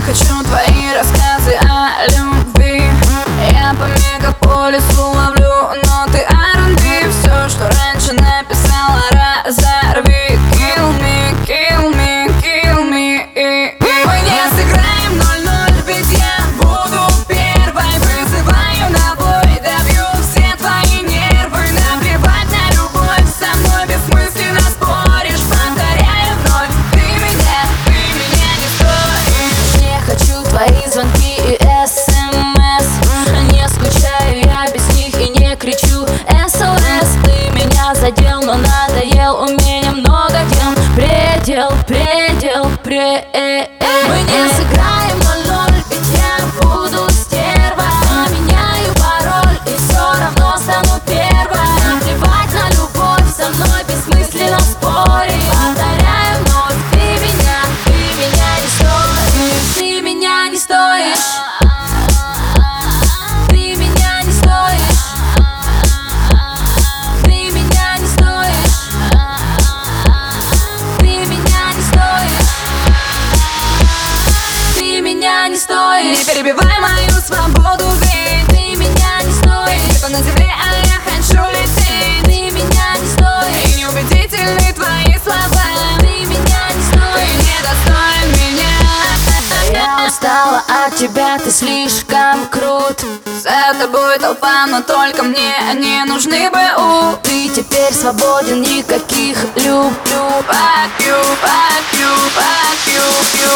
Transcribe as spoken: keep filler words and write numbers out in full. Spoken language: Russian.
хочу твои рассказы о любви. Я по мегаполису ловлю ноты ар энд би. Все, что раньше написала, разорви. Kill me, kill me, kill me. Мы не сыграем ноль-ноль, ведь я буду первой. Вызываю на бой, добью все твои нервы. Наплевать на любовь, со мной бессмысленно споришь. Повторяю вновь, ты меня, ты меня не стоишь. Не хочу твои звонки и эс эм эс. Не скучаю я без них и не кричу эс о эс. Ты меня задел, но надоел, у меня много дел. Предел, предел, предел. Мы не сыграем ноль-ноль, ведь я буду стерва. Поменяю пароль и все равно стану первой. Наплевать на любовь, со мной бессмысленно спорить. Повторяю вновь, ты меня, ты меня не стоишь. Ты меня не стоишь. Ты меня не стоишь. Ты меня не стоишь. Ты меня не стоишь. Ты меня не стоишь. Не перебивай мою свободу, ведь Ты меня не стоишь. небо на земле, а я хочу лететь. Ты меня не стоишь. И неубедительны твои слова. Ты меня не Ты стоишь. недостоин меня. Я устала от тебя, ты слишком крут. За тобой толпа, но только мне не нужны БУ. Ты теперь свободен, никаких люблю. Fuck you, fuck you, fuck you, you.